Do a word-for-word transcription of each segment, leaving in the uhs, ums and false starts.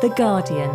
The Guardian.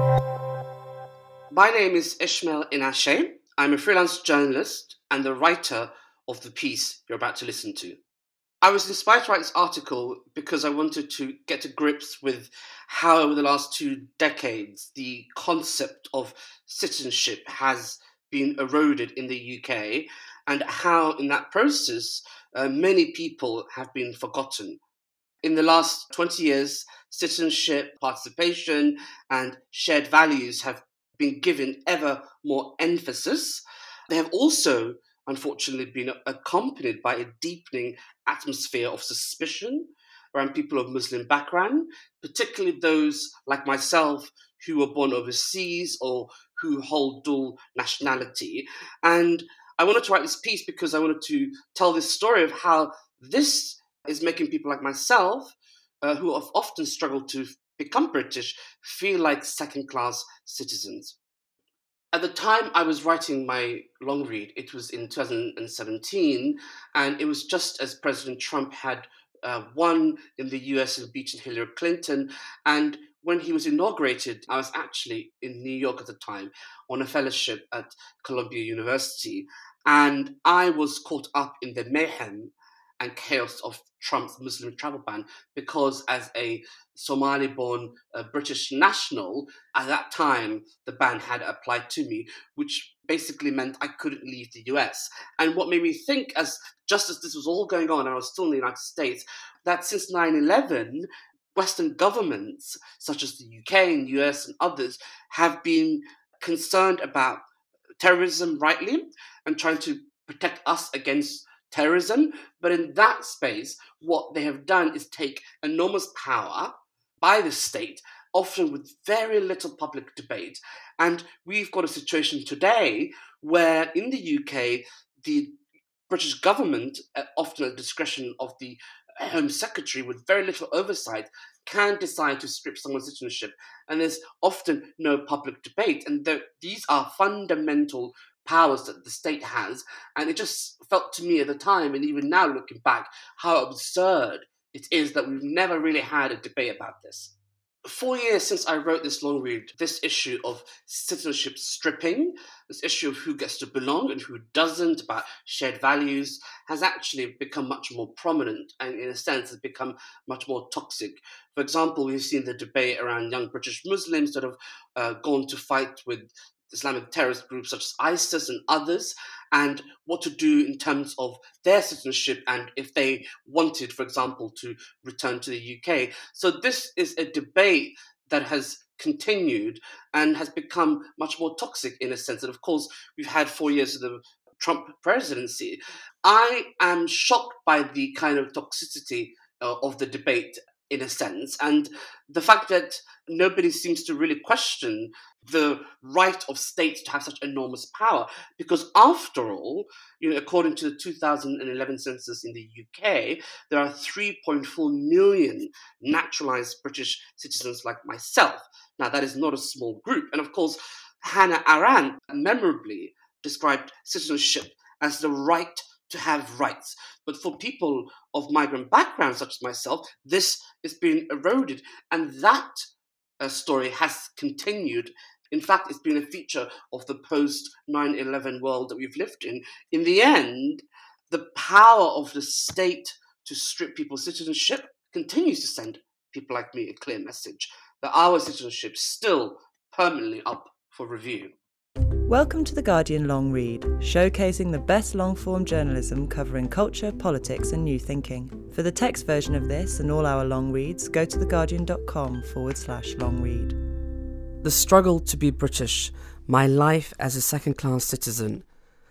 My name is Ishmael Inashe. I'm a freelance journalist and the writer of the piece you're about to listen to. I was inspired to write this article because I wanted to get to grips with how over the last two decades the concept of citizenship has been eroded in the U K and how in that process uh, many people have been forgotten. In the last twenty years, citizenship, participation and shared values have been given ever more emphasis. They have also unfortunately been accompanied by a deepening atmosphere of suspicion around people of Muslim background, particularly those like myself who were born overseas or who hold dual nationality. And I wanted to write this piece because I wanted to tell this story of how this is making people like myself, uh, who have often struggled to become British, feel like second-class citizens. At the time I was writing my long read, it was in two thousand seventeen, and it was just as President Trump had uh, won in the U S and beaten Hillary Clinton. And when he was inaugurated, I was actually in New York at the time on a fellowship at Columbia University, and I was caught up in the mayhem and chaos of Trump's Muslim travel ban because as a Somali-born uh, British national, at that time, the ban had applied to me, which basically meant I couldn't leave the U S. And what made me think, as just as this was all going on, and I was still in the United States, that since nine eleven, Western governments, such as the U K and U S and others, have been concerned about terrorism rightly and trying to protect us against terrorism. But in that space, what they have done is take enormous power by the state, often with very little public debate. And we've got a situation today where in the U K, the British government, often at the discretion of the Home Secretary with very little oversight, can decide to strip someone's citizenship. And there's often no public debate. And these are fundamental powers that the state has. And it just felt to me at the time, and even now looking back, how absurd it is that we've never really had a debate about this. Four years since I wrote this long read, this issue of citizenship stripping, this issue of who gets to belong and who doesn't, about shared values, has actually become much more prominent and in a sense has become much more toxic. For example, we've seen the debate around young British Muslims that have uh, gone to fight with Islamic terrorist groups such as ISIS and others, and what to do in terms of their citizenship and if they wanted, for example, to return to the U K. So this is a debate that has continued and has become much more toxic in a sense. And of course, we've had four years of the Trump presidency. I am shocked by the kind of toxicity uh, of the debate in a sense, and the fact that nobody seems to really question the right of states to have such enormous power. Because after all, you know, according to the two thousand eleven census in the U K, there are three point four million naturalized British citizens like myself. Now, that is not a small group. And of course, Hannah Arendt memorably described citizenship as the right to have rights. But for people of migrant backgrounds such as myself, this is being eroded. And that uh, story has continued. In fact, it's been a feature of the post nine eleven world that we've lived in. In the end, the power of the state to strip people's citizenship continues to send people like me a clear message that our citizenship is still permanently up for review. Welcome to The Guardian Long Read, showcasing the best long-form journalism covering culture, politics and new thinking. For the text version of this and all our long reads, go to theguardian.com forward slash long read. The struggle to be British, my life as a second-class citizen.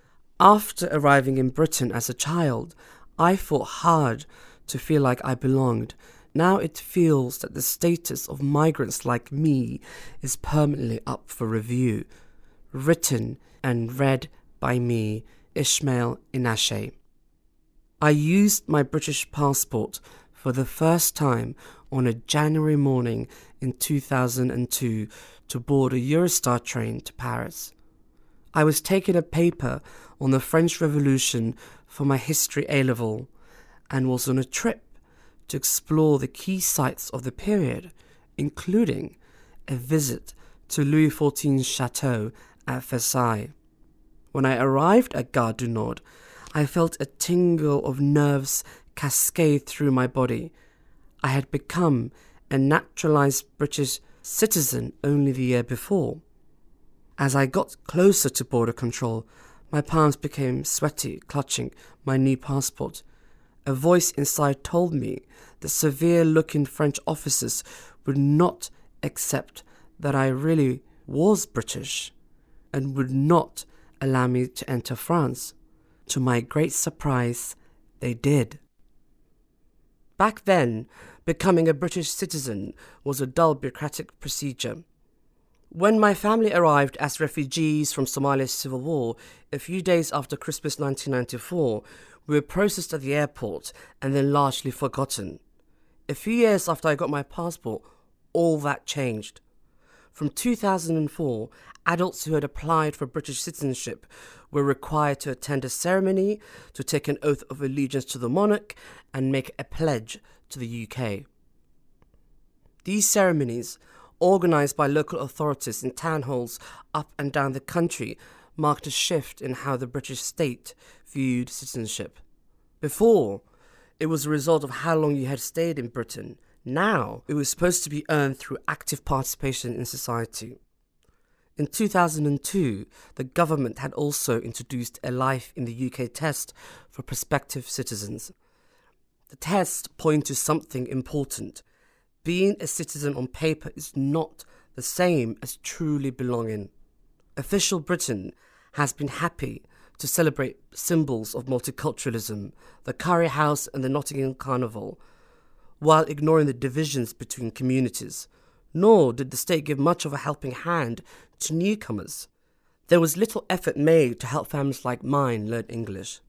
After arriving in Britain as a child, I fought hard to feel like I belonged. Now it feels that the status of migrants like me is permanently up for review. Written and read by me, Ishmael Inashe. I used my British passport for the first time on a January morning in two thousand two to board a Eurostar train to Paris. I was taking a paper on the French Revolution for my history A-level and was on a trip to explore the key sites of the period, including a visit to Louis the fourteenth's chateau at Versailles. When I arrived at Gare du Nord, I felt a tingle of nerves cascade through my body. I had become a naturalised British citizen only the year before. As I got closer to border control, my palms became sweaty, clutching my new passport. A voice inside told me that severe-looking French officers would not accept that I really was British and would not allow me to enter France. To my great surprise, they did. Back then, becoming a British citizen was a dull bureaucratic procedure. When my family arrived as refugees from Somalia's civil war, a few days after Christmas nineteen ninety-four, we were processed at the airport and then largely forgotten. A few years after I got my passport, all that changed. From two thousand four, adults who had applied for British citizenship were required to attend a ceremony, to take an oath of allegiance to the monarch, and make a pledge to the U K. These ceremonies, organised by local authorities in town halls up and down the country, marked a shift in how the British state viewed citizenship. Before, it was a result of how long you had stayed in Britain. Now, it was supposed to be earned through active participation in society. In two thousand two, the government had also introduced a Life in the U K test for prospective citizens. The test pointed to something important. Being a citizen on paper is not the same as truly belonging. Official Britain has been happy to celebrate symbols of multiculturalism, the Curry House and the Nottingham Carnival, while ignoring the divisions between communities. Nor did the state give much of a helping hand to newcomers. There was little effort made to help families like mine learn English.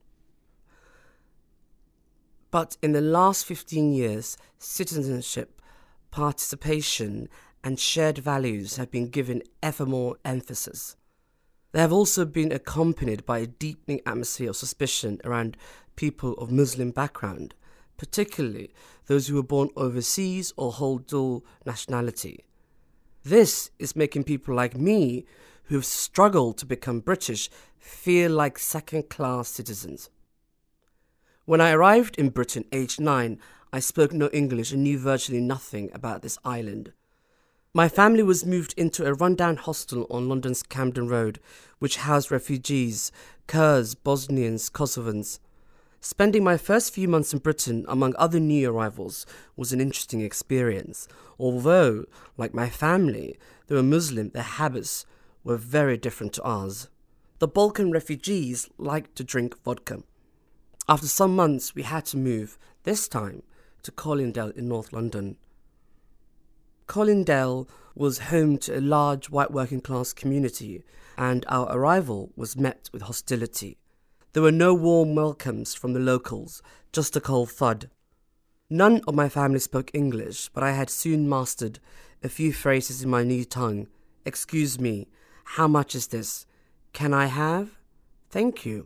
But in the last fifteen years, citizenship, participation, and shared values have been given ever more emphasis. They have also been accompanied by a deepening atmosphere of suspicion around people of Muslim background, particularly those who were born overseas or hold dual nationality. This is making people like me, who have struggled to become British, feel like second-class citizens. When I arrived in Britain aged nine, I spoke no English and knew virtually nothing about this island. My family was moved into a rundown hostel on London's Camden Road, which housed refugees, Kurds, Bosnians, Kosovans. Spending my first few months in Britain among other new arrivals was an interesting experience. Although, like my family, they were Muslim, their habits were very different to ours. The Balkan refugees liked to drink vodka. After some months, we had to move, this time to Colindale in North London. Colindale was home to a large white working class community, and our arrival was met with hostility. There were no warm welcomes from the locals, just a cold thud. None of my family spoke English, but I had soon mastered a few phrases in my new tongue. Excuse me, how much is this? Can I have? Thank you.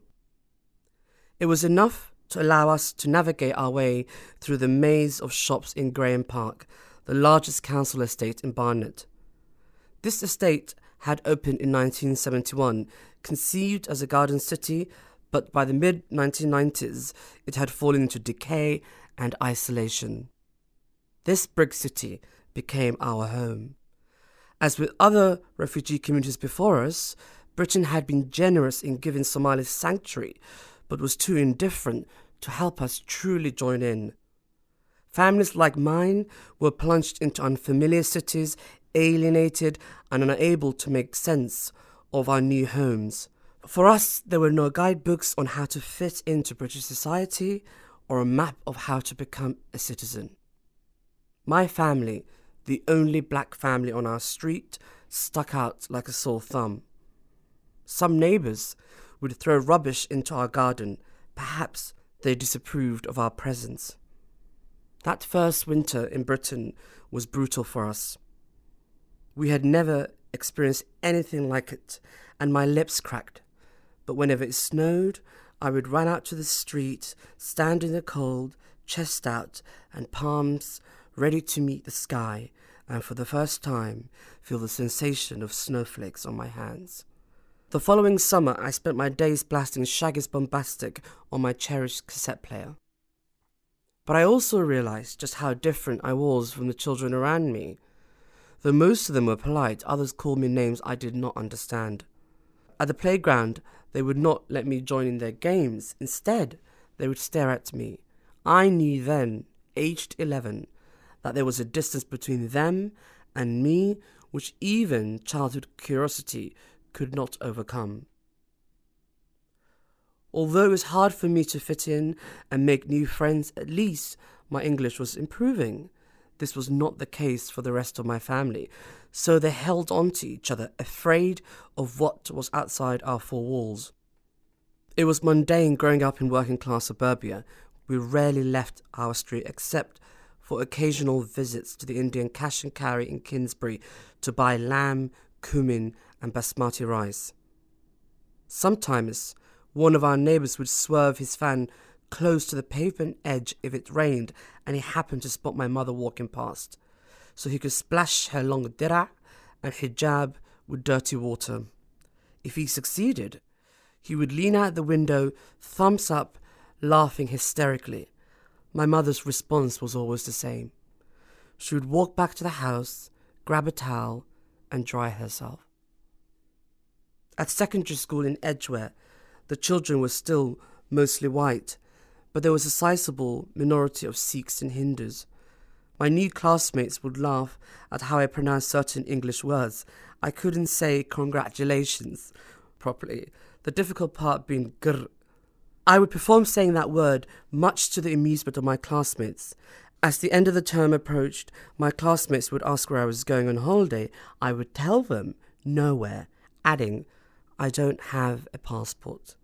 It was enough to allow us to navigate our way through the maze of shops in Graham Park, the largest council estate in Barnet. This estate had opened in nineteen seventy-one, conceived as a garden city, but by the mid nineteen nineties it had fallen into decay and isolation. This brick city became our home. As with other refugee communities before us, Britain had been generous in giving Somalis sanctuary, but was too indifferent to help us truly join in. Families like mine were plunged into unfamiliar cities, alienated and unable to make sense of our new homes. For us, there were no guidebooks on how to fit into British society or a map of how to become a citizen. My family, the only black family on our street, stuck out like a sore thumb. Some neighbours would throw rubbish into our garden. Perhaps they disapproved of our presence. That first winter in Britain was brutal for us. We had never experienced anything like it, and my lips cracked. But whenever it snowed, I would run out to the street, stand in the cold, chest out, and palms ready to meet the sky, and for the first time feel the sensation of snowflakes on my hands. The following summer, I spent my days blasting Shaggy's Bombastic on my cherished cassette player. But I also realised just how different I was from the children around me. Though most of them were polite, others called me names I did not understand. At the playground, they would not let me join in their games. Instead, they would stare at me. I knew then, aged eleven, that there was a distance between them and me which even childhood curiosity could not overcome. Although it was hard for me to fit in and make new friends, at least my English was improving. This was not the case for the rest of my family, so they held on to each other, afraid of what was outside our four walls. It was mundane growing up in working-class suburbia. We rarely left our street except for occasional visits to the Indian cash and carry in Kingsbury to buy lamb, cumin and basmati rice. Sometimes one of our neighbours would swerve his fan close to the pavement edge if it rained and he happened to spot my mother walking past, so he could splash her long dira and hijab with dirty water. If he succeeded, he would lean out the window, thumbs up, laughing hysterically. My mother's response was always the same. She would walk back to the house, grab a towel, and dry herself. At secondary school in Edgware, the children were still mostly white, but there was a sizable minority of Sikhs and Hindus. My new classmates would laugh at how I pronounced certain English words. I couldn't say congratulations properly, the difficult part being gr. I would perform saying that word, much to the amusement of my classmates. As the end of the term approached, my classmates would ask where I was going on holiday. I would tell them nowhere, adding, I don't have a passport.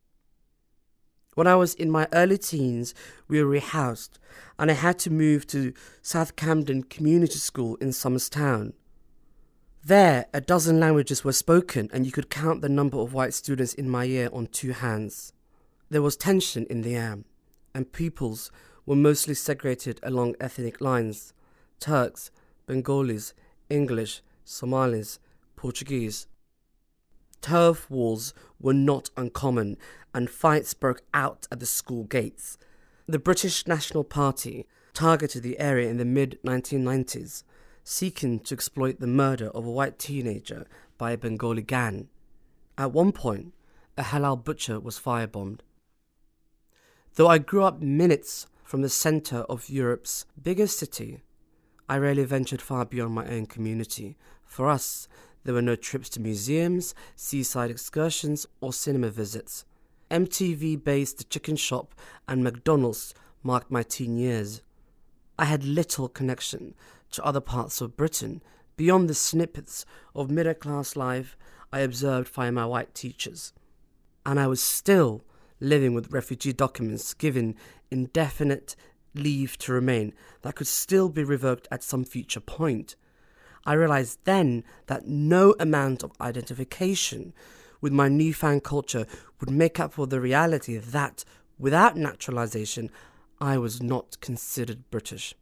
When I was in my early teens, we were rehoused, and I had to move to South Camden Community School in Somers Town. There, a dozen languages were spoken, and you could count the number of white students in my year on two hands. There was tension in the air, and pupils were mostly segregated along ethnic lines: Turks, Bengalis, English, Somalis, Portuguese. Turf wars were not uncommon, and fights broke out at the school gates. The British National Party targeted the area in the mid nineteen nineties, seeking to exploit the murder of a white teenager by a Bengali gang. At one point, a halal butcher was firebombed. Though I grew up minutes from the centre of Europe's biggest city, I rarely ventured far beyond my own community. For us, there were no trips to museums, seaside excursions, or cinema visits. M T V-based The Chicken Shop and McDonald's marked my teen years. I had little connection to other parts of Britain beyond the snippets of middle-class life I observed via my white teachers. And I was still living with refugee documents given indefinite leave to remain that could still be revoked at some future point. I realised then that no amount of identification with my newfound culture would make up for the reality that, without naturalisation, I was not considered British.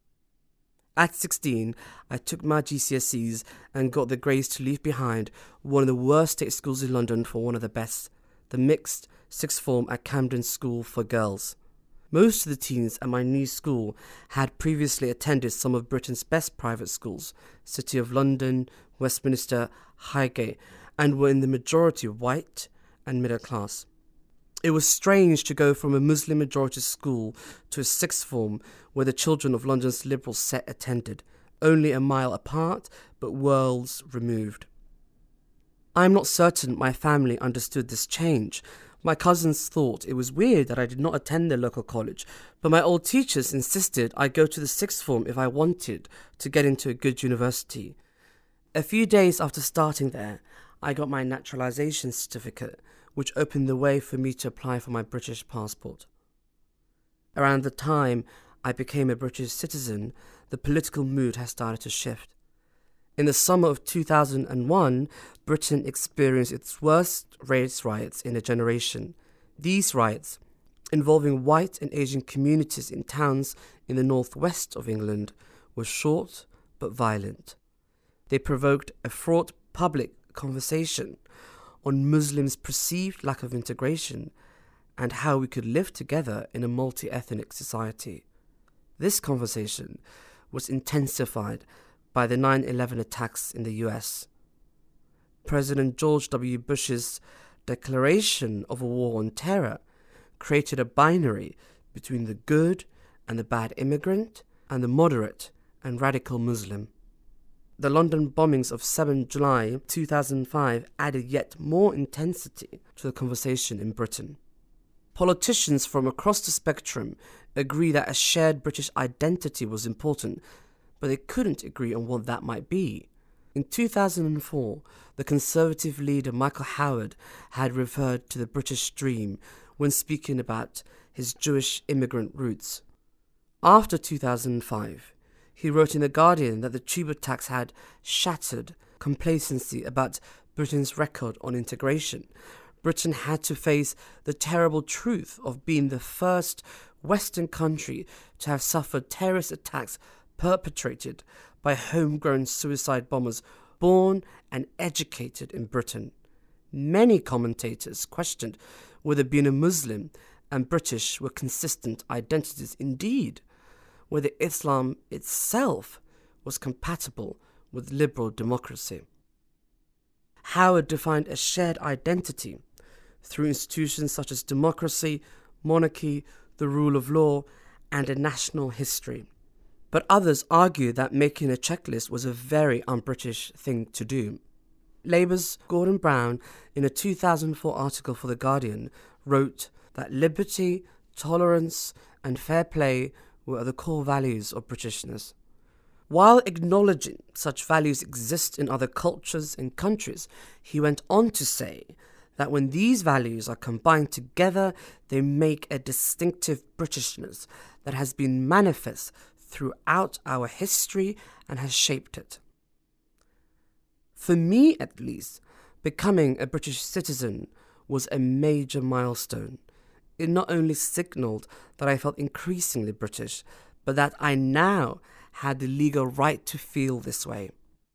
At sixteen, I took my G C S Es and got the grace to leave behind one of the worst state schools in London for one of the best, the mixed sixth form at Camden School for Girls. Most of the teens at my new school had previously attended some of Britain's best private schools, City of London, Westminster, Highgate, and were in the majority white and middle class. It was strange to go from a Muslim-majority school to a sixth form where the children of London's liberal set attended, only a mile apart, but worlds removed. I am not certain my family understood this change. My cousins thought it was weird that I did not attend their local college, but my old teachers insisted I go to the sixth form if I wanted to get into a good university. A few days after starting there, I got my naturalisation certificate, which opened the way for me to apply for my British passport. Around the time I became a British citizen, the political mood has started to shift. In the summer of two thousand one, Britain experienced its worst race riots in a generation. These riots, involving white and Asian communities in towns in the northwest of England, were short but violent. They provoked a fraught public conversation on Muslims' perceived lack of integration and how we could live together in a multi-ethnic society. This conversation was intensified by the nine eleven attacks in the U S. President George W. Bush's declaration of a war on terror created a binary between the good and the bad immigrant and the moderate and radical Muslim. The London bombings of the seventh of July two thousand five added yet more intensity to the conversation in Britain. Politicians from across the spectrum agree that a shared British identity was important, but they couldn't agree on what that might be. In two thousand four, the Conservative leader Michael Howard had referred to the British dream when speaking about his Jewish immigrant roots. After two thousand five, he wrote in The Guardian that the tube attacks had shattered complacency about Britain's record on integration. Britain had to face the terrible truth of being the first Western country to have suffered terrorist attacks perpetrated by homegrown suicide bombers born and educated in Britain. Many commentators questioned whether being a Muslim and British were consistent identities, indeed, whether Islam itself was compatible with liberal democracy. Howard defined a shared identity through institutions such as democracy, monarchy, the rule of law, and a national history. But others argue that making a checklist was a very un-British thing to do. Labour's Gordon Brown, in a two thousand four article for The Guardian, wrote that liberty, tolerance, and fair play were the core values of Britishness. While acknowledging such values exist in other cultures and countries, he went on to say that when these values are combined together, they make a distinctive Britishness that has been manifest throughout our history and has shaped it. For me, at least, becoming a British citizen was a major milestone. It not only signalled that I felt increasingly British, but that I now had the legal right to feel this way.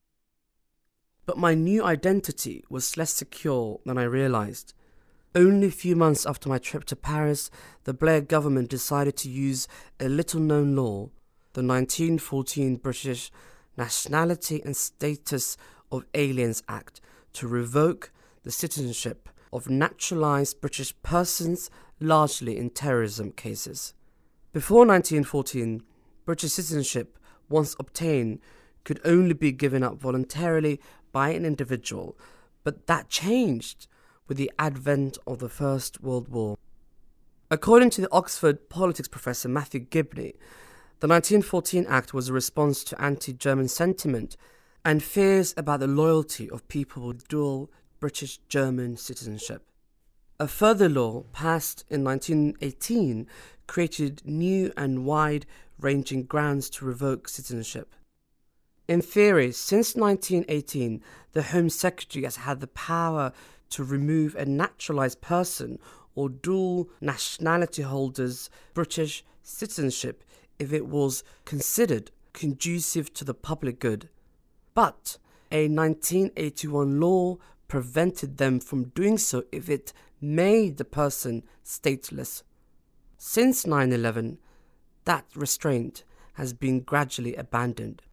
But my new identity was less secure than I realised. Only a few months after my trip to Paris, the Blair government decided to use a little-known law, the nineteen fourteen British Nationality and Status of Aliens Act, to revoke the citizenship of naturalised British persons, largely in terrorism cases. Before nineteen fourteen, British citizenship, once obtained, could only be given up voluntarily by an individual, but that changed with the advent of the First World War. According to the Oxford politics professor Matthew Gibney, the nineteen fourteen Act was a response to anti-German sentiment and fears about the loyalty of people with dual British-German citizenship. A further law passed in nineteen eighteen created new and wide-ranging grounds to revoke citizenship. In theory, since nineteen eighteen, the Home Secretary has had the power to remove a naturalised person or dual nationality holder's British citizenship if it was considered conducive to the public good. But a nineteen eighty-one law prevented them from doing so if it made the person stateless. Since nine eleven, that restraint has been gradually abandoned.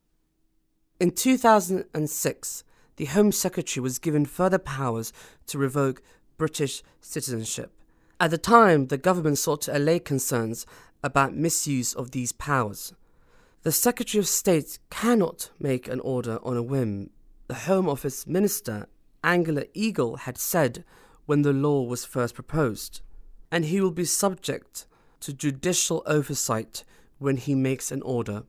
In two thousand six, the Home Secretary was given further powers to revoke British citizenship. At the time, the government sought to allay concerns about misuse of these powers. The Secretary of State cannot make an order on a whim. The Home Office Minister, Angela Eagle, had said when the law was first proposed, and he will be subject to judicial oversight when he makes an order.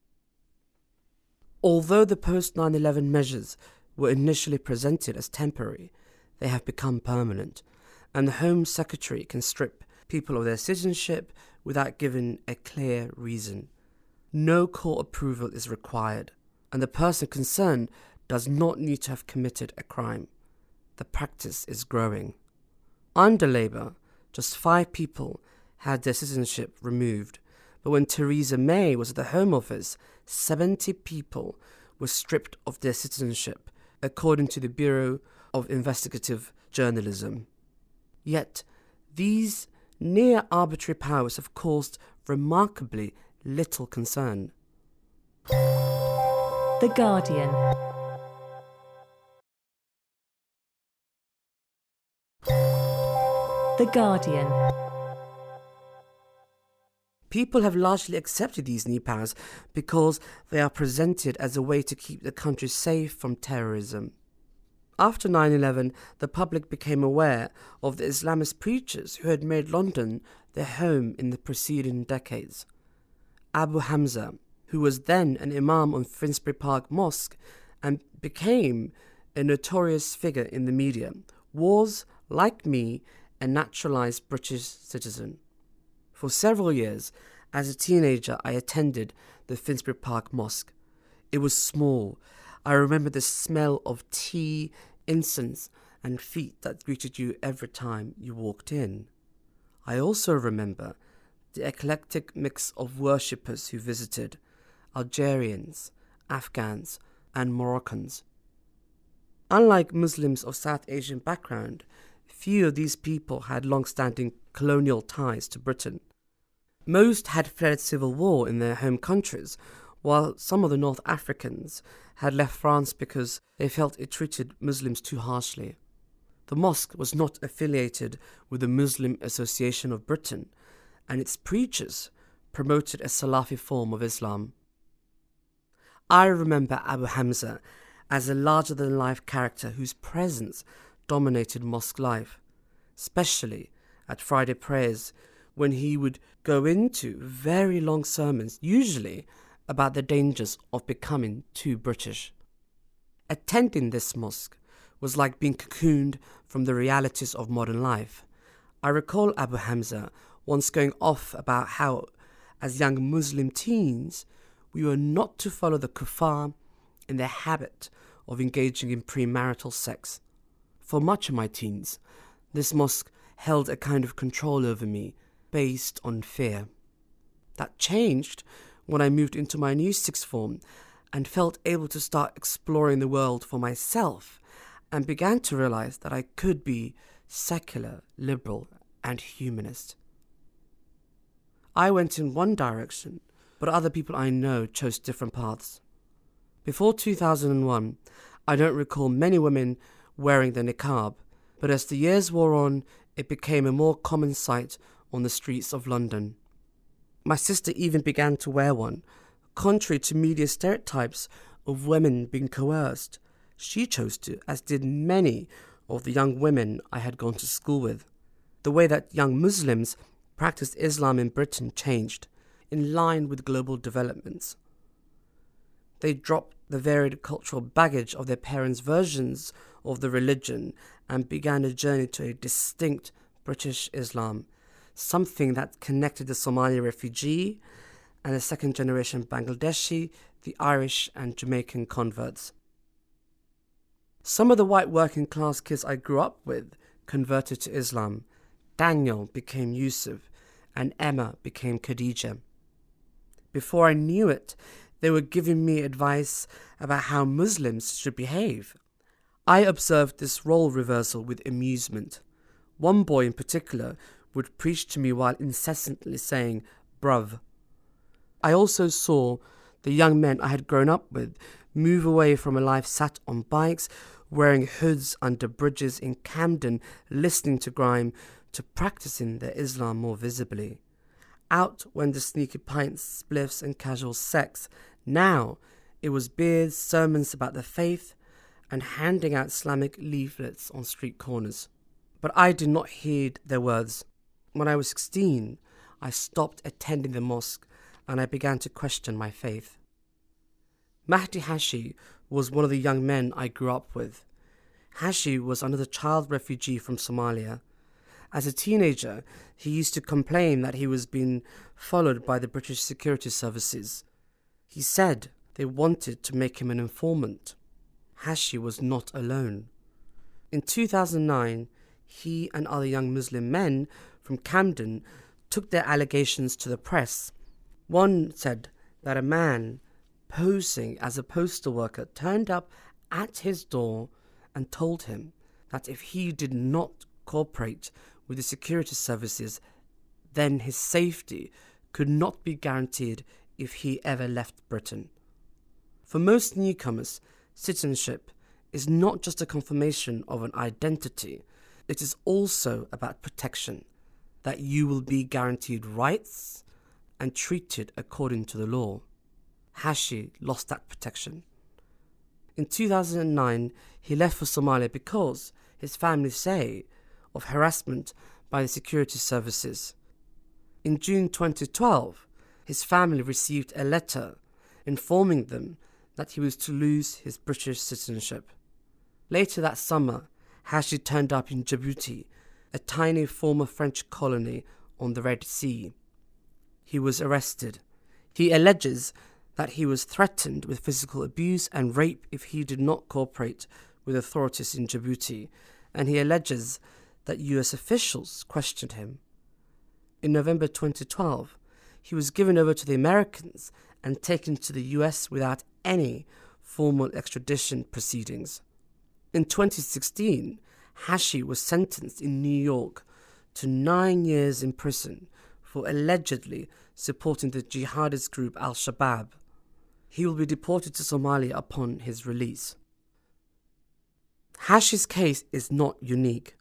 Although the post nine eleven measures were initially presented as temporary, they have become permanent, and the Home Secretary can strip people of their citizenship without giving a clear reason. No court approval is required, and the person concerned does not need to have committed a crime. The practice is growing. Under Labour, just five people had their citizenship removed, But when Theresa May was at the Home Office, seventy people were stripped of their citizenship, according to the Bureau of Investigative Journalism. Yet, these near-arbitrary powers have caused remarkably little concern. The Guardian. The Guardian. People have largely accepted these new powers because they are presented as a way to keep the country safe from terrorism. After nine eleven, the public became aware of the Islamist preachers who had made London their home in the preceding decades. Abu Hamza, who was then an imam on Finsbury Park Mosque and became a notorious figure in the media, was, like me, a naturalised British citizen. For several years, as a teenager, I attended the Finsbury Park Mosque. It was small. I remember the smell of tea, incense, and feet that greeted you every time you walked in. I also remember the eclectic mix of worshippers who visited: Algerians, Afghans, and Moroccans. Unlike Muslims of South Asian background, few of these people had long-standing colonial ties to Britain. Most had fled civil war in their home countries, while some of the North Africans had left France because they felt it treated Muslims too harshly. The mosque was not affiliated with the Muslim Association of Britain, and its preachers promoted a Salafi form of Islam. I remember Abu Hamza as a larger-than-life character whose presence dominated mosque life, especially at Friday prayers, when he would go into very long sermons, usually about the dangers of becoming too British. Attending this mosque was like being cocooned from the realities of modern life. I recall Abu Hamza once going off about how, as young Muslim teens, we were not to follow the kuffar in their habit of engaging in premarital sex. For much of my teens, this mosque held a kind of control over me based on fear. That changed when I moved into my new sixth form and felt able to start exploring the world for myself and began to realize that I could be secular, liberal, and humanist. I went in one direction, but other people I know chose different paths. Before two thousand one, I don't recall many women wearing the niqab, but as the years wore on, it became a more common sight on the streets of London. My sister even began to wear one, contrary to media stereotypes of women being coerced. She chose to, as did many of the young women I had gone to school with. The way that young Muslims practiced Islam in Britain changed, in line with global developments. They dropped the varied cultural baggage of their parents' versions of the religion and began a journey to a distinct British Islam, something that connected the Somali refugee and the second-generation Bangladeshi, the Irish and Jamaican converts. Some of the white working-class kids I grew up with converted to Islam. Daniel became Yusuf, and Emma became Khadija. Before I knew it, they were giving me advice about how Muslims should behave. I observed this role reversal with amusement. One boy in particular would preach to me while incessantly saying, "Bruv." I also saw the young men I had grown up with move away from a life sat on bikes, wearing hoods under bridges in Camden, listening to grime, to practicing their Islam more visibly. Out went the sneaky pints, spliffs and casual sex. Now it was beers, sermons about the faith, and handing out Islamic leaflets on street corners. But I did not heed their words. When I was sixteen, I stopped attending the mosque and I began to question my faith. Mahdi Hashi was one of the young men I grew up with. Hashi was another child refugee from Somalia. As a teenager, he used to complain that he was being followed by the British security services. He said they wanted to make him an informant. Hashi was not alone. In two thousand nine, he and other young Muslim men from Camden took their allegations to the press. One said that a man posing as a postal worker turned up at his door and told him that if he did not cooperate with the security services, then his safety could not be guaranteed if he ever left Britain. For most newcomers, citizenship is not just a confirmation of an identity, it is also about protection, that you will be guaranteed rights and treated according to the law. Hashi lost that protection. In two thousand nine, he left for Somalia because his family say of harassment by the security services. In June twenty twelve, his family received a letter informing them that he was to lose his British citizenship. Later that summer, Hashi turned up in Djibouti, a tiny former French colony on the Red Sea. He was arrested. He alleges that he was threatened with physical abuse and rape if he did not cooperate with authorities in Djibouti, and he alleges that U S officials questioned him. In November twenty twelve, he was given over to the Americans and taken to the U S without any formal extradition proceedings. In twenty sixteen, Hashi was sentenced in New York to nine years in prison for allegedly supporting the jihadist group Al-Shabaab. He will be deported to Somalia upon his release. Hashi's case is not unique.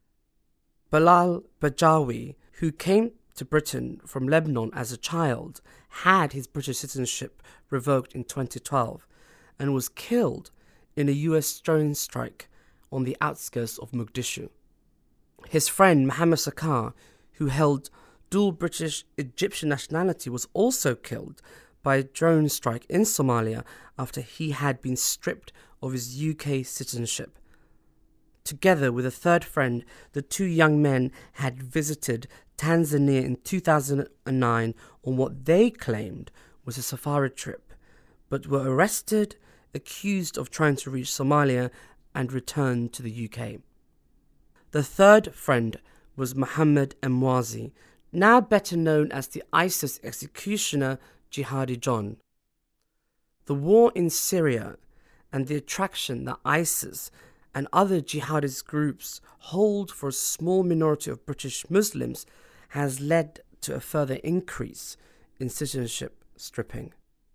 Bilal Bajawi, who came to Britain from Lebanon as a child, had his British citizenship revoked in twenty twelve and was killed in a U S drone strike on the outskirts of Mogadishu. His friend Mohammed Sakar, who held dual British Egyptian nationality, was also killed by a drone strike in Somalia after he had been stripped of his U K citizenship. Together with a third friend, the two young men had visited Tanzania in two thousand nine on what they claimed was a safari trip, but were arrested, accused of trying to reach Somalia, and returned to the U K. The third friend was Mohammed Emwazi, now better known as the ISIS executioner Jihadi John. The war in Syria and the attraction that ISIS and other jihadist groups hold for a small minority of British Muslims has led to a further increase in citizenship stripping.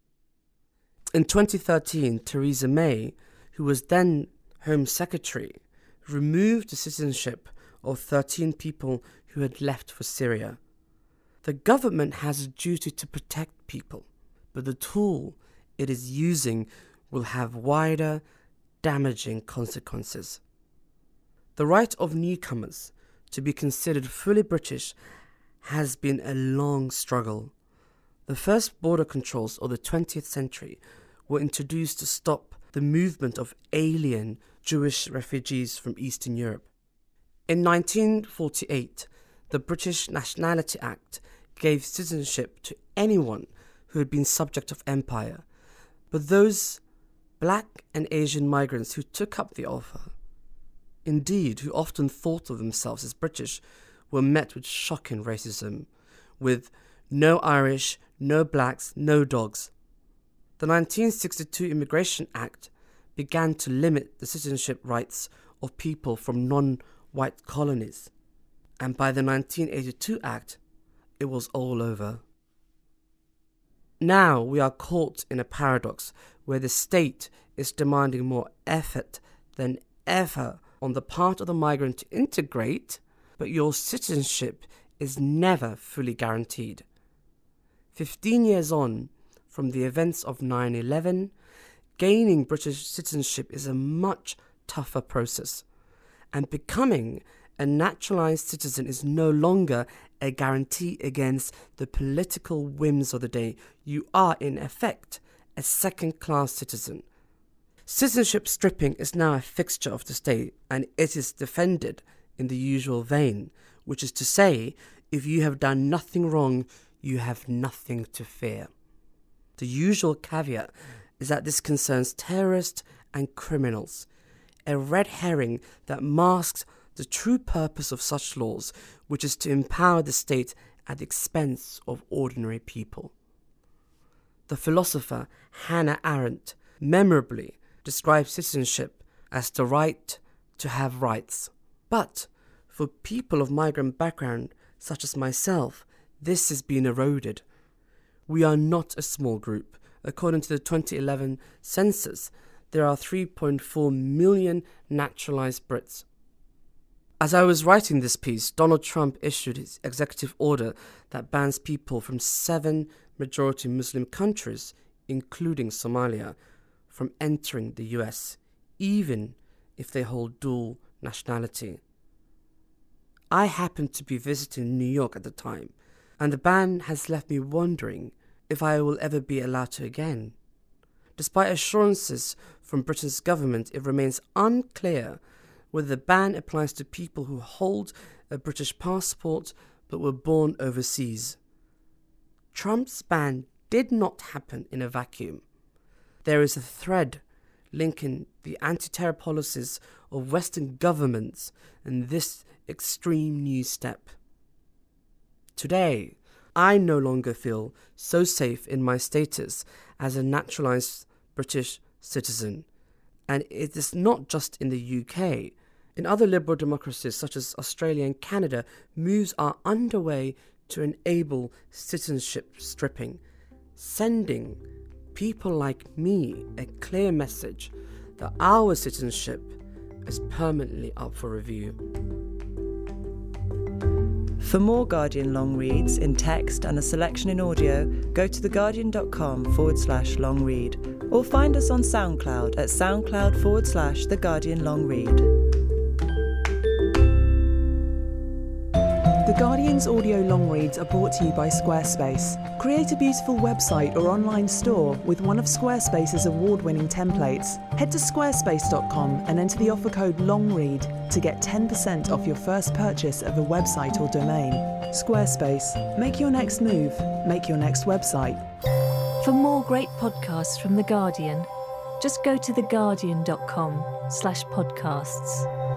In twenty thirteen, Theresa May, who was then Home Secretary, removed the citizenship of thirteen people who had left for Syria. The government has a duty to protect people, but the tool it is using will have wider, damaging consequences. The right of newcomers to be considered fully British has been a long struggle. The first border controls of the twentieth century were introduced to stop the movement of alien Jewish refugees from Eastern Europe. In nineteen forty-eight, the British Nationality Act gave citizenship to anyone who had been subject of empire, but those black and Asian migrants who took up the offer, indeed who often thought of themselves as British, were met with shocking racism, with no Irish, no blacks, no dogs. The nineteen sixty-two Immigration Act began to limit the citizenship rights of people from non-white colonies, and by the nineteen eighty-two Act, it was all over. Now we are caught in a paradox where the state is demanding more effort than ever on the part of the migrant to integrate, but your citizenship is never fully guaranteed. Fifteen years on from the events of nine eleven, gaining British citizenship is a much tougher process, and becoming a naturalised citizen is no longer a guarantee against the political whims of the day. You are, in effect, a second-class citizen. Citizenship stripping is now a fixture of the state, and it is defended in the usual vein, which is to say, if you have done nothing wrong, you have nothing to fear. The usual caveat is that this concerns terrorists and criminals, a red herring that masks the true purpose of such laws, which is to empower the state at the expense of ordinary people. The philosopher Hannah Arendt memorably describes citizenship as the right to have rights. But for people of migrant background, such as myself, this has been eroded. We are not a small group. According to the twenty eleven census, there are three point four million naturalized Brits. As I was writing this piece, Donald Trump issued his executive order that bans people from seven majority Muslim countries, including Somalia, from entering the U S, even if they hold dual nationality. I happened to be visiting New York at the time, and the ban has left me wondering if I will ever be allowed to again. Despite assurances from Britain's government, it remains unclear whether the ban applies to people who hold a British passport but were born overseas. Trump's ban did not happen in a vacuum. There is a thread linking the anti-terror policies of Western governments and this extreme new step. Today, I no longer feel so safe in my status as a naturalized British citizen. And it is not just in the U K. In other liberal democracies such as Australia and Canada, moves are underway to enable citizenship stripping, sending people like me a clear message that our citizenship is permanently up for review. For more Guardian long reads in text and a selection in audio, go to theguardian.com forward slash long read or find us on SoundCloud at soundcloud forward slash The Guardian Long Read. The Guardian's audio long reads are brought to you by Squarespace. Create a beautiful website or online store with one of Squarespace's award-winning templates. Head to squarespace dot com and enter the offer code LONGREAD to get ten percent off your first purchase of a website or domain. Squarespace. Make your next move. Make your next website. For more great podcasts from The Guardian, just go to theguardian.com slash podcasts.